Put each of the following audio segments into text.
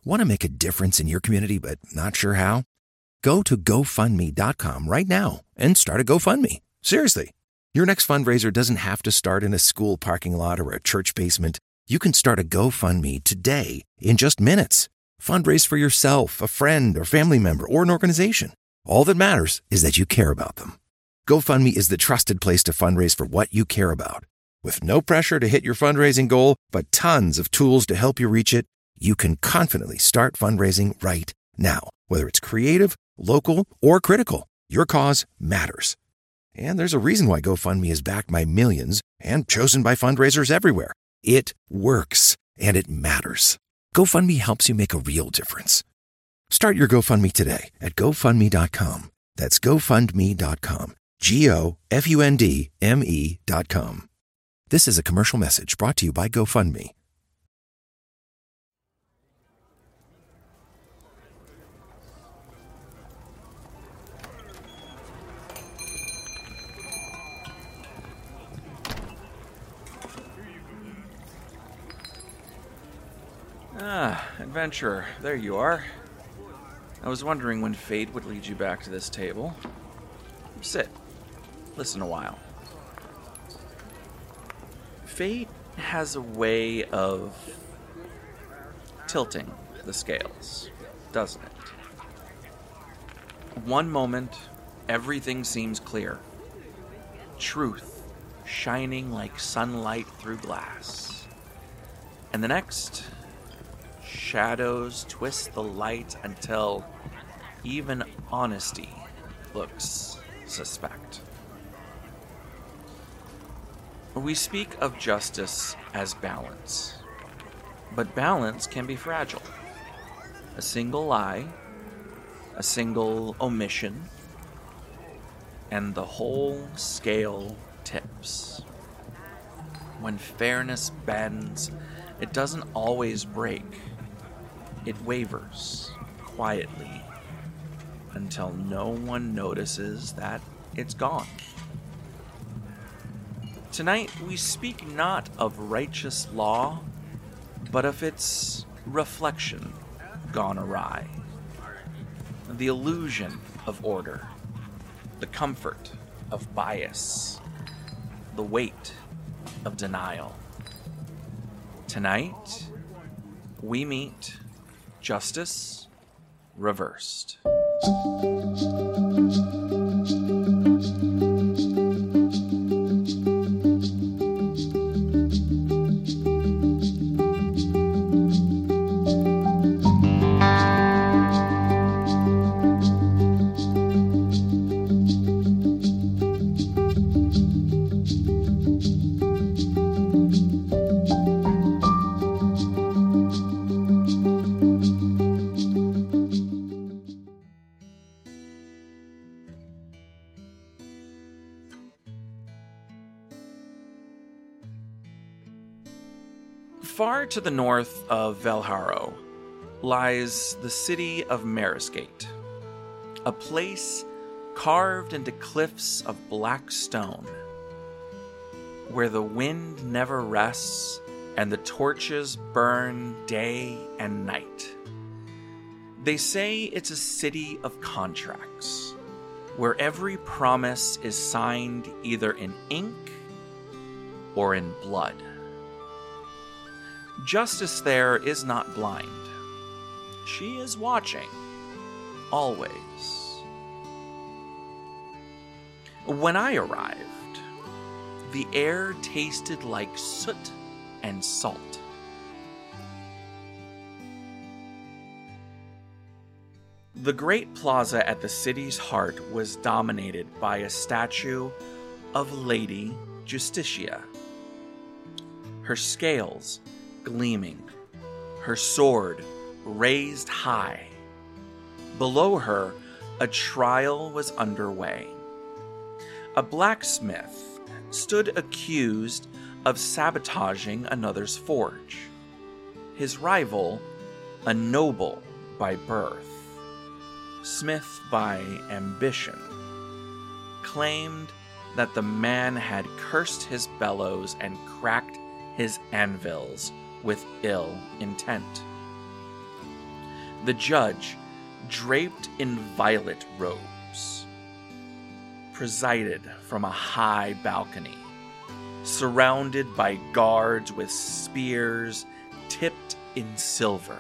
Want to make a difference in your community but not sure how? Go to GoFundMe.com right now and start a GoFundMe. Seriously. Your next fundraiser doesn't have to start in a school parking lot or a church basement. You can start a GoFundMe today in just minutes. Fundraise for yourself, a friend or family member, or an organization. All that matters is that you care about them. GoFundMe is the trusted place to fundraise for what you care about. With no pressure to hit your fundraising goal, but tons of tools to help you reach it, you can confidently start fundraising right now. Whether it's creative, local, or critical, your cause matters. And there's a reason why GoFundMe is backed by millions and chosen by fundraisers everywhere. It works, and it matters. GoFundMe helps you make a real difference. Start your GoFundMe today at GoFundMe.com. That's GoFundMe.com. GoFundMe.com. This is a commercial message brought to you by GoFundMe. Adventurer, there you are. I was wondering when fate would lead you back to this table. Sit. Listen a while. Fate has a way of tilting the scales, doesn't it? One moment, everything seems clear. Truth shining like sunlight through glass. And the next, shadows twist the light until even honesty looks suspect. We speak of justice as balance, but balance can be fragile. A single lie, a single omission, and the whole scale tips. When fairness bends, it doesn't always break. It wavers quietly until no one notices that it's gone. Tonight, we speak not of righteous law, but of its reflection gone awry. The illusion of order, the comfort of bias, the weight of denial. Tonight, we meet Justice Reversed. Far to the north of Velharo lies the city of Marisgate, a place carved into cliffs of black stone, where the wind never rests and the torches burn day and night. They say it's a city of contracts, where every promise is signed either in ink or in blood. Justice there is not blind. She is watching, always. When I arrived, the air tasted like soot and salt. The great plaza at the city's heart was dominated by a statue of Lady Justitia. Her scales gleaming, her sword raised high. Below her, a trial was underway. A blacksmith stood accused of sabotaging another's forge. His rival, a noble by birth, smith by ambition, claimed that the man had cursed his bellows and cracked his anvils with ill intent. The judge, draped in violet robes, presided from a high balcony, surrounded by guards with spears tipped in silver.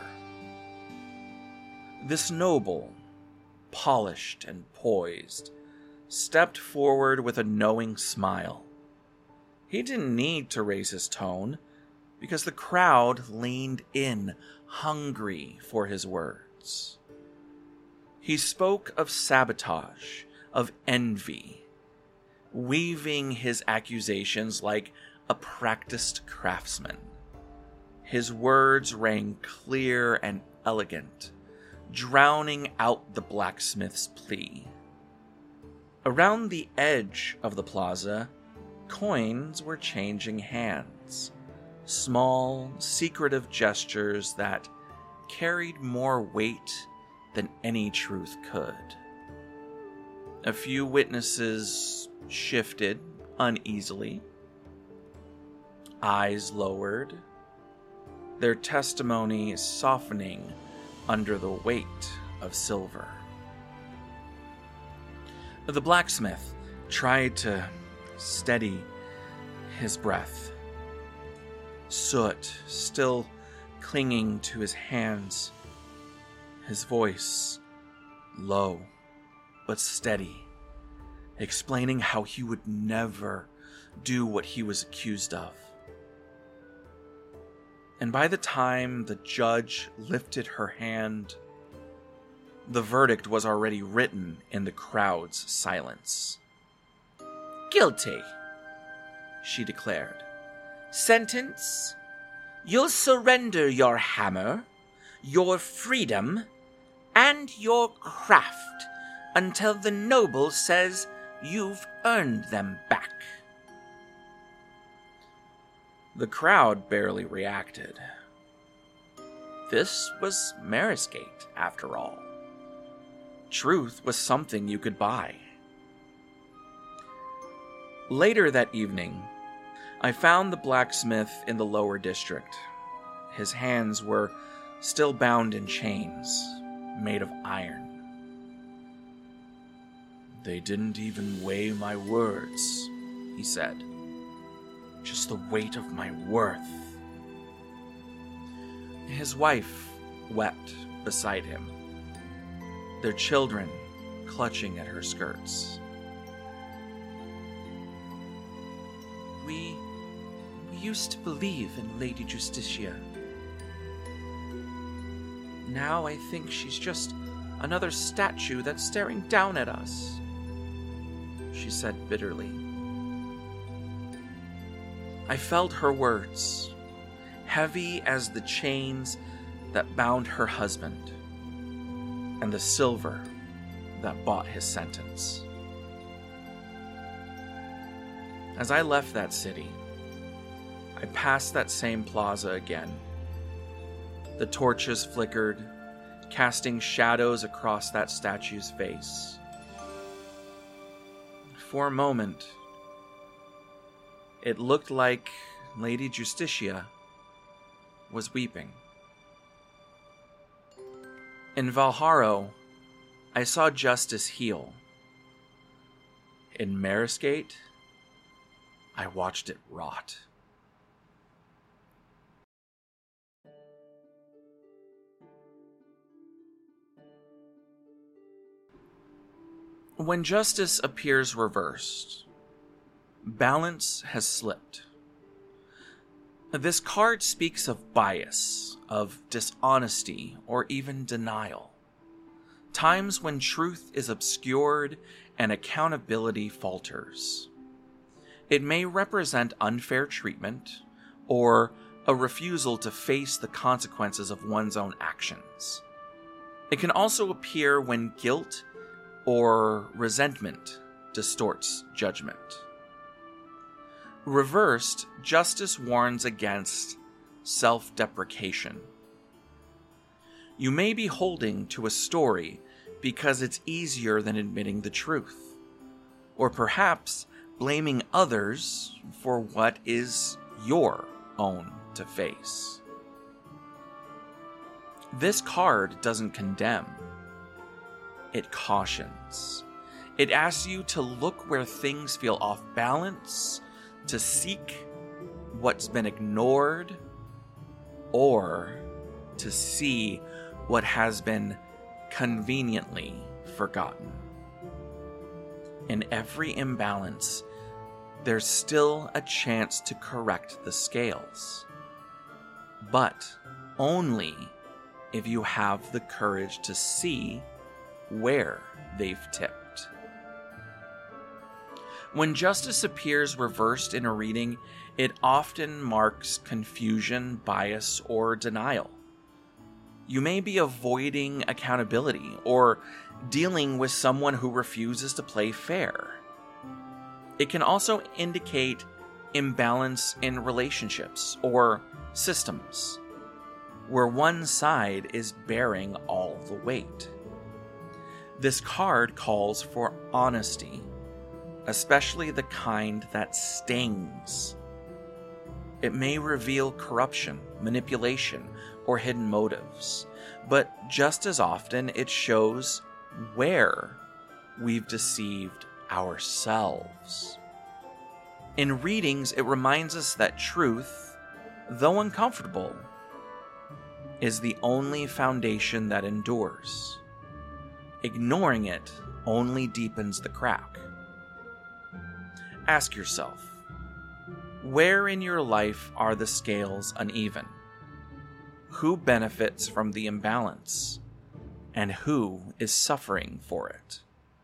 This noble, polished and poised, stepped forward with a knowing smile. He didn't need to raise his tone, because the crowd leaned in, hungry for his words. He spoke of sabotage, of envy, weaving his accusations like a practiced craftsman. His words rang clear and elegant, drowning out the blacksmith's plea. Around the edge of the plaza, coins were changing hands, small, secretive gestures that carried more weight than any truth could. A few witnesses shifted uneasily, eyes lowered, their testimony softening under the weight of silver. The blacksmith tried to steady his breath, soot still clinging to his hands, his voice low but steady, explaining how he would never do what he was accused of. And by the time the judge lifted her hand, the verdict was already written in the crowd's silence. "Guilty," she declared. "Sentence? You'll surrender your hammer, your freedom, and your craft until the noble says you've earned them back." The crowd barely reacted. This was Marisgate, after all. Truth was something you could buy. Later that evening, I found the blacksmith in the lower district. His hands were still bound in chains, made of iron. "They didn't even weigh my words," he said. "Just the weight of my worth." His wife wept beside him, their children clutching at her skirts. We used to believe in Lady Justitia. Now I think she's just another statue that's staring down at us," she said bitterly. I felt her words, heavy as the chains that bound her husband, and the silver that bought his sentence. As I left that city, I passed that same plaza again. The torches flickered, casting shadows across that statue's face. For a moment, it looked like Lady Justitia was weeping. In Valharo, I saw justice heal. In Marisgate, I watched it rot. When justice appears reversed, balance has slipped. This card speaks of bias, of dishonesty, or even denial. Times when truth is obscured and accountability falters. It may represent unfair treatment or a refusal to face the consequences of one's own actions. It can also appear when guilt or resentment distorts judgment. Reversed, justice warns against self-deprecation. You may be holding to a story because it's easier than admitting the truth, or perhaps blaming others for what is your own to face. This card doesn't condemn. It cautions. It asks you to look where things feel off balance, to seek what's been ignored, or to see what has been conveniently forgotten. In every imbalance, there's still a chance to correct the scales, but only if you have the courage to see where they've tipped. When justice appears reversed in a reading, it often marks confusion, bias, or denial. You may be avoiding accountability or dealing with someone who refuses to play fair. It can also indicate imbalance in relationships or systems, where one side is bearing all the weight. This card calls for honesty, especially the kind that stings. It may reveal corruption, manipulation, or hidden motives, but just as often it shows where we've deceived ourselves. In readings, it reminds us that truth, though uncomfortable, is the only foundation that endures. Ignoring it only deepens the crack. Ask yourself, where in your life are the scales uneven? Who benefits from the imbalance? And who is suffering for it?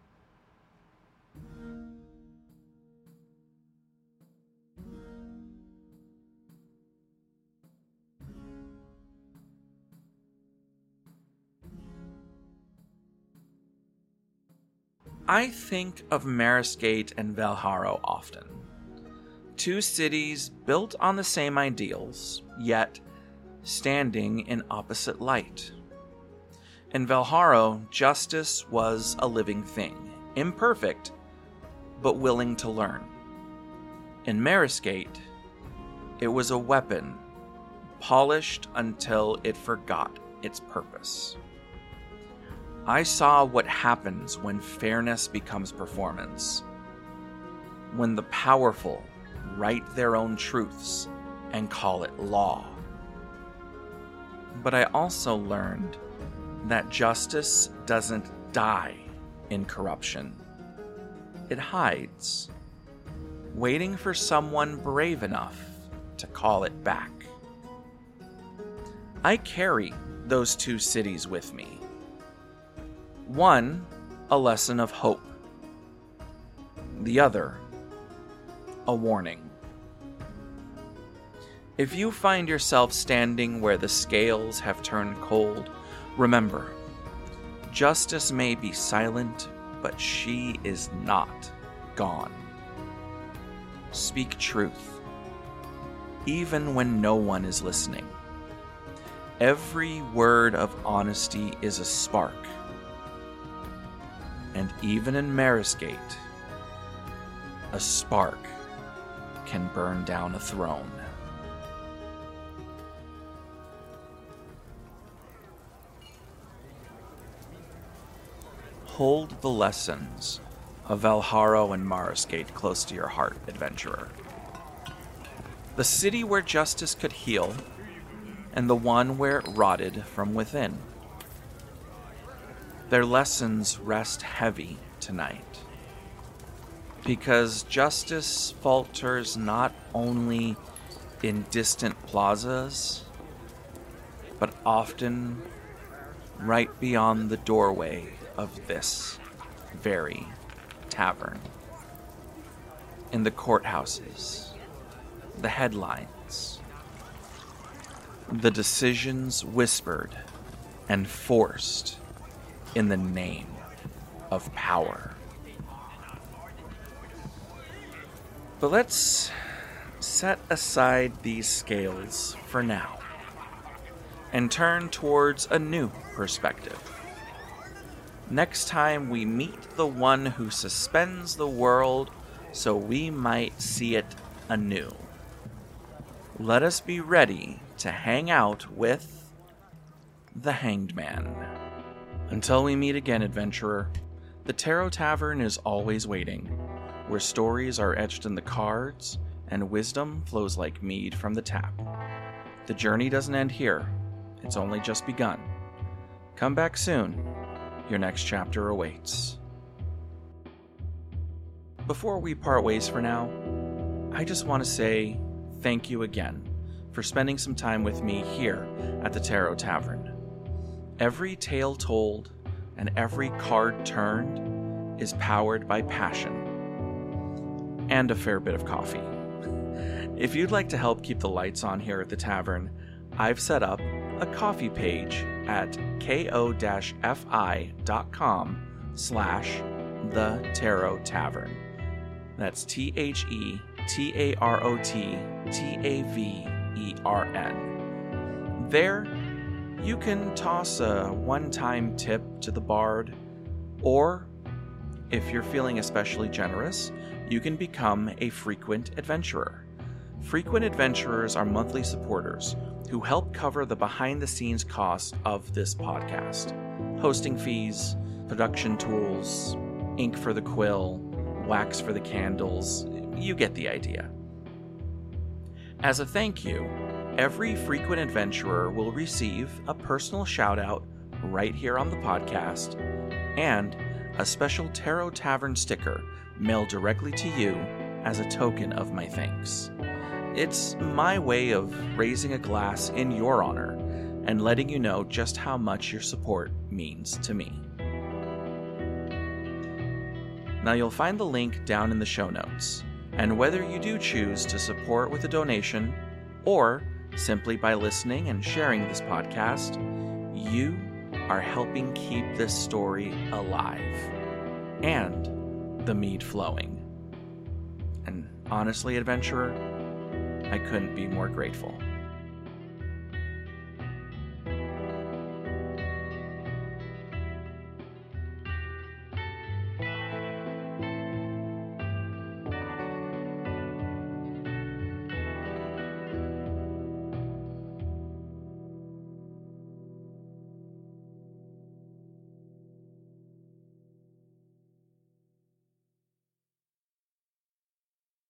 I think of Marisgate and Velharrow often. Two cities built on the same ideals, yet standing in opposite light. In Velharrow, justice was a living thing, imperfect, but willing to learn. In Marisgate, it was a weapon, polished until it forgot its purpose. I saw what happens when fairness becomes performance, when the powerful write their own truths and call it law. But I also learned that justice doesn't die in corruption. It hides, waiting for someone brave enough to call it back. I carry those two cities with me. One, a lesson of hope. The other, a warning. If you find yourself standing where the scales have turned cold, remember, justice may be silent, but she is not gone. Speak truth, even when no one is listening. Every word of honesty is a spark. And even in Marisgate, a spark can burn down a throne. Hold the lessons of Velharrow and Marisgate close to your heart, adventurer. The city where justice could heal, and the one where it rotted from within. Their lessons rest heavy tonight, because justice falters not only in distant plazas, but often right beyond the doorway of this very tavern. In the courthouses, the headlines, the decisions whispered and forced in the name of power. But let's set aside these scales for now and turn towards a new perspective. Next time we meet the one who suspends the world so we might see it anew. Let us be ready to hang out with the Hanged Man. Until we meet again, adventurer, the Tarot Tavern is always waiting, where stories are etched in the cards and wisdom flows like mead from the tap. The journey doesn't end here, it's only just begun. Come back soon, your next chapter awaits. Before we part ways for now, I just want to say thank you again for spending some time with me here at the Tarot Tavern. Every tale told and every card turned is powered by passion and a fair bit of coffee. If you'd like to help keep the lights on here at the tavern, I've set up a coffee page at ko-fi.com/The Tavern. That's TheTarotTavern. There, you can toss a one-time tip to the bard, or, if you're feeling especially generous, you can become a frequent adventurer. Frequent adventurers are monthly supporters who help cover the behind-the-scenes costs of this podcast. Hosting fees, production tools, ink for the quill, wax for the candles, you get the idea. As a thank you, every frequent adventurer will receive a personal shout-out right here on the podcast and a special Tarot Tavern sticker mailed directly to you as a token of my thanks. It's my way of raising a glass in your honor and letting you know just how much your support means to me. Now you'll find the link down in the show notes, and whether you do choose to support with a donation or simply by listening and sharing this podcast, you are helping keep this story alive and the mead flowing. And honestly, adventurer, I couldn't be more grateful.